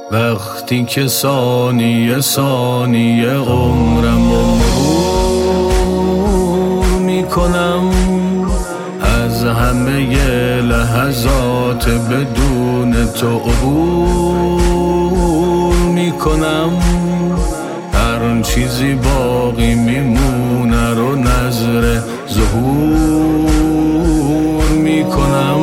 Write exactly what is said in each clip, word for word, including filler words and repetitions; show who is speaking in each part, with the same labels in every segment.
Speaker 1: وقتی که ثانیه ثانیه عمرم رو مرور میکنم، از همه لحظات بدون تو عبور میکنم. هر چیزی باقی میمونه رو نظر ظهور میکنم،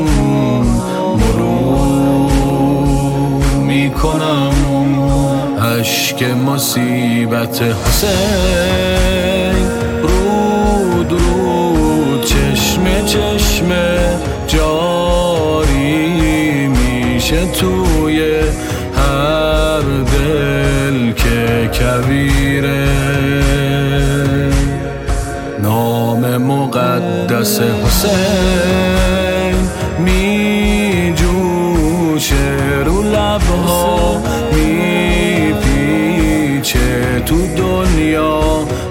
Speaker 1: مرور میکنم. اشک مصیبت حسین رود رود چشم چشم جاری میشه توی هر دل که کویره. نام مقدس حسین می جوشه رو لبها، می پیچه تو دنیا،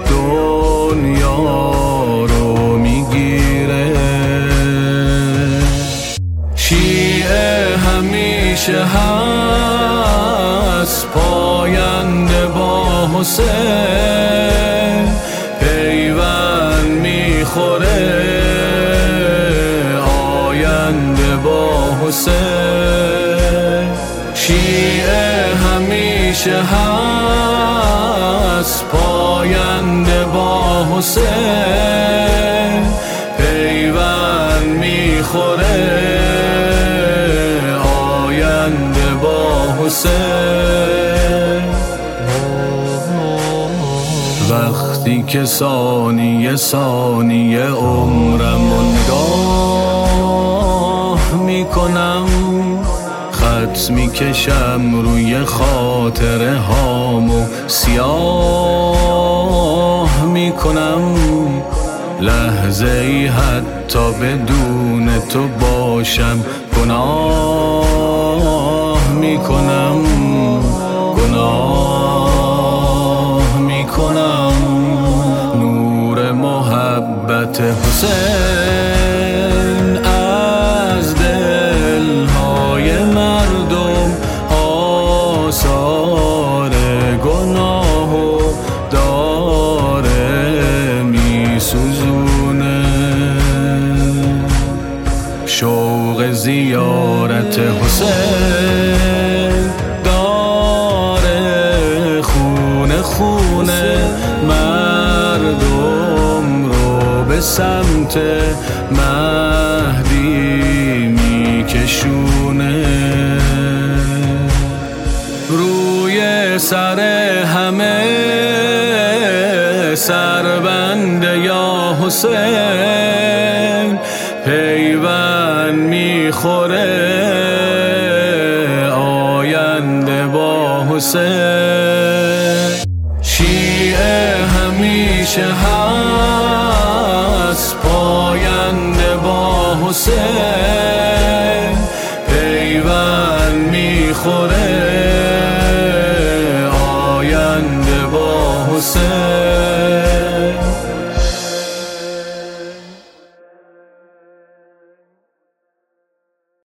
Speaker 1: دنیا رو میگیره. شیعه همیشه هست پاینده با حسین، پیوند میخوره آینده با حسین. شیعه همیشه هست پاینده با حسین، پیوند میخوره آینده با حسین. وقتی که ثانیه ثانیه عمرم رو نگاه میکنم، خط میکشم روی خاطره هامو سیاه میکنم. لحظه ای حتی بدون تو باشم گناه میکنم، گناه میکنم. نور محبت حسین از دلهای مردم آثار گناهو داره میسوزونه. شوق زیارت حسین داره خونه خونه مردم رو به سمت مهدی میکشونه. روی سر همه سربنده یا حسین، پیوند میخوره آینده با حسین. شیعه همیشه هست پاینده با حسین، پیوند میخوره آینده با حسین.